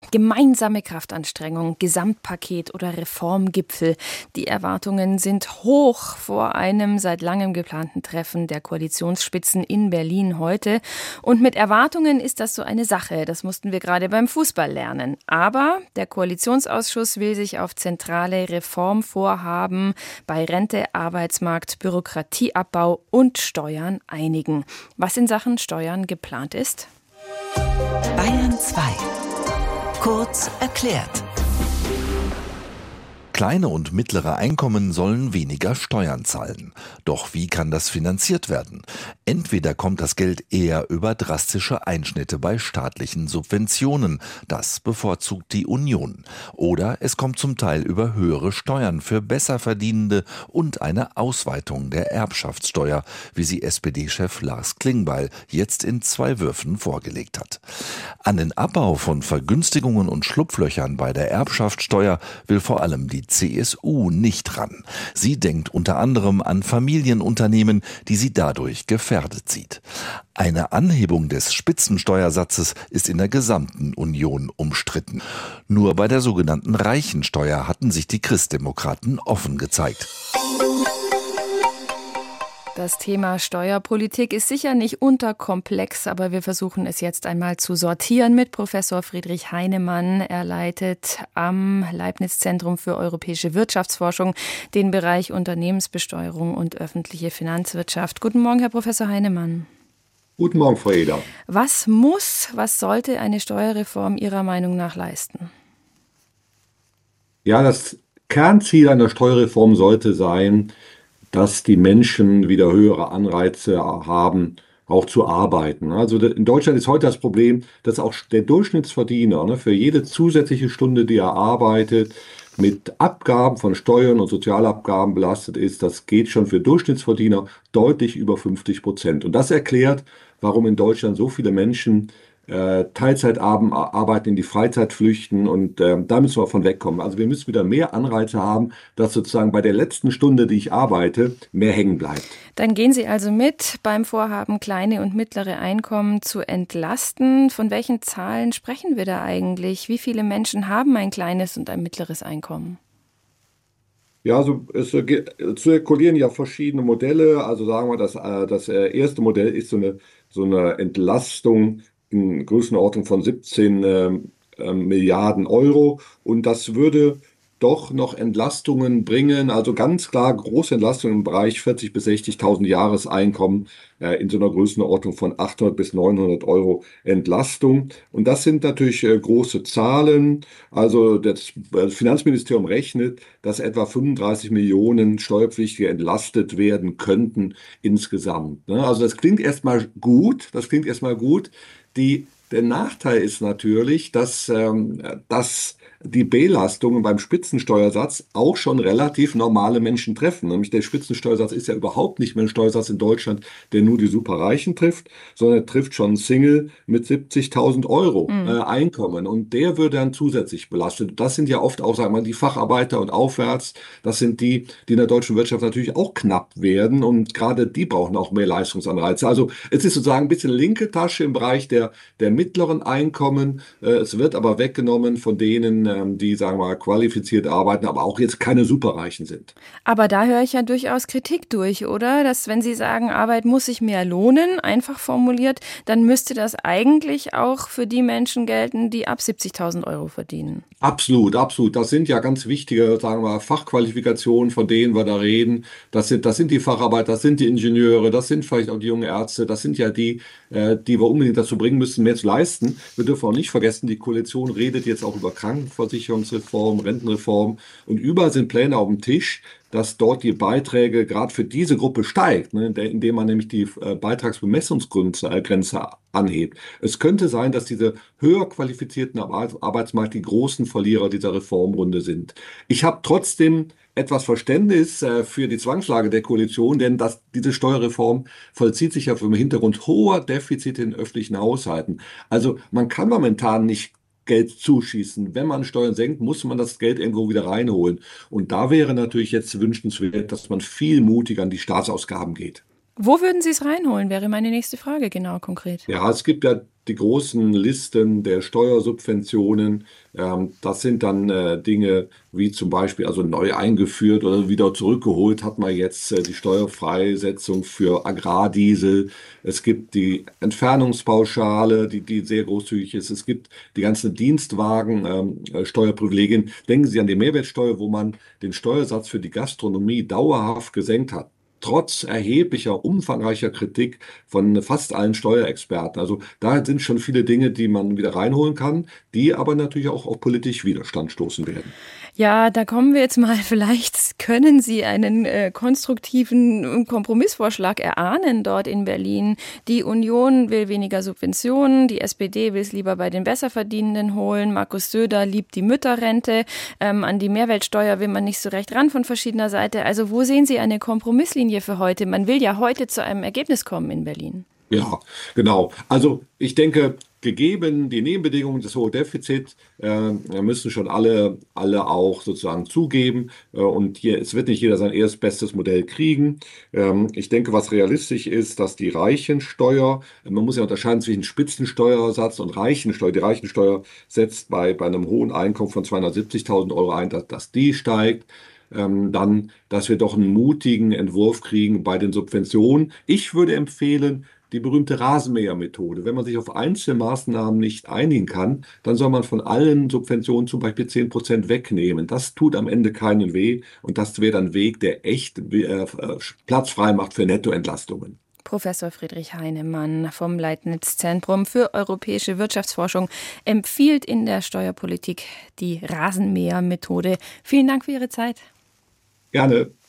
Gemeinsame Kraftanstrengung, Gesamtpaket oder Reformgipfel. Die Erwartungen sind hoch vor einem seit langem geplanten Treffen der Koalitionsspitzen in Berlin heute. Und mit Erwartungen ist das so eine Sache. Das mussten wir gerade beim Fußball lernen. Aber der Koalitionsausschuss will sich auf zentrale Reformvorhaben bei Rente, Arbeitsmarkt, Bürokratieabbau und Steuern einigen. Was in Sachen Steuern geplant ist? Bayern 2. Kurz erklärt. Kleine und mittlere Einkommen sollen weniger Steuern zahlen. Doch wie kann das finanziert werden? Entweder kommt das Geld eher über drastische Einschnitte bei staatlichen Subventionen. Das bevorzugt die Union. Oder es kommt zum Teil über höhere Steuern für Besserverdienende und eine Ausweitung der Erbschaftssteuer, wie sie SPD-Chef Lars Klingbeil jetzt in 2 Würfen vorgelegt hat. An den Abbau von Vergünstigungen und Schlupflöchern bei der Erbschaftssteuer will vor allem die CSU nicht ran. Sie denkt unter anderem an Familienunternehmen, die sie dadurch gefährdet sieht. Eine Anhebung des Spitzensteuersatzes ist in der gesamten Union umstritten. Nur bei der sogenannten Reichensteuer hatten sich die Christdemokraten offen gezeigt. Das Thema Steuerpolitik ist sicher nicht unterkomplex, aber wir versuchen es jetzt einmal zu sortieren mit Professor Friedrich Heinemann. Er leitet am Leibniz-Zentrum für europäische Wirtschaftsforschung den Bereich Unternehmensbesteuerung und öffentliche Finanzwirtschaft. Guten Morgen, Herr Professor Heinemann. Guten Morgen, Frau Eder. Was sollte eine Steuerreform Ihrer Meinung nach leisten? Ja, das Kernziel einer Steuerreform sollte sein, dass die Menschen wieder höhere Anreize haben, auch zu arbeiten. Also in Deutschland ist heute das Problem, dass auch der Durchschnittsverdiener für jede zusätzliche Stunde, die er arbeitet, mit Abgaben von Steuern und Sozialabgaben belastet ist. Das geht schon für Durchschnittsverdiener deutlich über 50%. Und das erklärt, warum in Deutschland so viele Menschen Teilzeit arbeiten, in die Freizeit flüchten, und da müssen wir von wegkommen. Also wir müssen wieder mehr Anreize haben, dass sozusagen bei der letzten Stunde, die ich arbeite, mehr hängen bleibt. Dann gehen Sie also mit beim Vorhaben, kleine und mittlere Einkommen zu entlasten. Von welchen Zahlen sprechen wir da eigentlich? Wie viele Menschen haben ein kleines und ein mittleres Einkommen? Ja, also es zirkulieren ja verschiedene Modelle. Also sagen wir, das erste Modell ist so eine Entlastung in Größenordnung von 17 Milliarden Euro. Und das würde doch noch Entlastungen bringen, also ganz klar große Entlastungen im Bereich 40.000 bis 60.000 Jahreseinkommen in so einer Größenordnung von 800 bis 900 Euro Entlastung. Und das sind natürlich große Zahlen. Also das Finanzministerium rechnet, dass etwa 35 Millionen Steuerpflichtige entlastet werden könnten insgesamt. Also das klingt erstmal gut. Der Nachteil ist natürlich, dass die Belastungen beim Spitzensteuersatz auch schon relativ normale Menschen treffen. Nämlich der Spitzensteuersatz ist ja überhaupt nicht mehr ein Steuersatz in Deutschland, der nur die Superreichen trifft, sondern er trifft schon einen Single mit 70.000 Euro Einkommen. Und der wird dann zusätzlich belastet. Das sind ja oft auch, sagen wir mal, die Facharbeiter und aufwärts. Das sind die in der deutschen Wirtschaft natürlich auch knapp werden. Und gerade die brauchen auch mehr Leistungsanreize. Also es ist sozusagen ein bisschen linke Tasche im Bereich der mittleren Einkommen. Es wird aber weggenommen von denen, die, sagen wir mal, qualifiziert arbeiten, aber auch jetzt keine Superreichen sind. Aber da höre ich ja durchaus Kritik durch, oder? Dass, wenn Sie sagen, Arbeit muss sich mehr lohnen, einfach formuliert, dann müsste das eigentlich auch für die Menschen gelten, die ab 70.000 Euro verdienen. Absolut, absolut. Das sind ja ganz wichtige, sagen wir mal, Fachqualifikationen, von denen wir da reden. Das sind die Facharbeiter, das sind die Ingenieure, das sind vielleicht auch die jungen Ärzte, das sind ja die wir unbedingt dazu bringen müssen, mehr zu leisten. Wir dürfen auch nicht vergessen, die Koalition redet jetzt auch über Krankenversicherungsreform, Rentenreform, und überall sind Pläne auf dem Tisch, dass dort die Beiträge gerade für diese Gruppe steigt, indem man nämlich die Beitragsbemessungsgrenze anhebt. Es könnte sein, dass diese höher qualifizierten Arbeitsmarkt die großen Verlierer dieser Reformrunde sind. Ich habe trotzdem etwas Verständnis für die Zwangslage der Koalition, denn diese Steuerreform vollzieht sich ja vor dem Hintergrund hoher Defizite in öffentlichen Haushalten. Also man kann momentan nicht Geld zuschießen. Wenn man Steuern senkt, muss man das Geld irgendwo wieder reinholen. Und da wäre natürlich jetzt wünschenswert, dass man viel mutiger an die Staatsausgaben geht. Wo würden Sie es reinholen, wäre meine nächste Frage genau konkret. Ja, es gibt ja die großen Listen der Steuersubventionen. Das sind dann Dinge wie zum Beispiel, also neu eingeführt oder wieder zurückgeholt hat man jetzt die Steuerfreisetzung für Agrardiesel. Es gibt die Entfernungspauschale, die sehr großzügig ist. Es gibt die ganzen Dienstwagen, Steuerprivilegien. Denken Sie an die Mehrwertsteuer, wo man den Steuersatz für die Gastronomie dauerhaft gesenkt hat. Trotz erheblicher, umfangreicher Kritik von fast allen Steuerexperten. Also da sind schon viele Dinge, die man wieder reinholen kann, die aber natürlich auch auf politisch Widerstand stoßen werden. Ja, da kommen wir jetzt mal, vielleicht können Sie einen konstruktiven Kompromissvorschlag erahnen dort in Berlin. Die Union will weniger Subventionen, die SPD will es lieber bei den Besserverdienenden holen, Markus Söder liebt die Mütterrente, an die Mehrwertsteuer will man nicht so recht ran von verschiedener Seite. Also wo sehen Sie eine Kompromisslinie für heute? Man will ja heute zu einem Ergebnis kommen in Berlin. Ja, genau. Also ich denke, gegeben die Nebenbedingungen des hohen Defizits, müssen schon alle auch sozusagen zugeben. Und hier, es wird nicht jeder sein erstbestes Modell kriegen. Ich denke, was realistisch ist, dass die Reichensteuer, man muss ja unterscheiden zwischen Spitzensteuersatz und Reichensteuer. Die Reichensteuer setzt bei einem hohen Einkommen von 270.000 Euro ein, dass die steigt. Dann, dass wir doch einen mutigen Entwurf kriegen bei den Subventionen. Ich würde empfehlen, die berühmte Rasenmähermethode. Wenn man sich auf einzelne Maßnahmen nicht einigen kann, dann soll man von allen Subventionen zum Beispiel 10% wegnehmen. Das tut am Ende keinen weh und das wäre dann ein Weg, der echt Platz frei macht für Nettoentlastungen. Professor Friedrich Heinemann vom Leibniz-Zentrum für europäische Wirtschaftsforschung empfiehlt in der Steuerpolitik die Rasenmähermethode. Vielen Dank für Ihre Zeit. Gerne.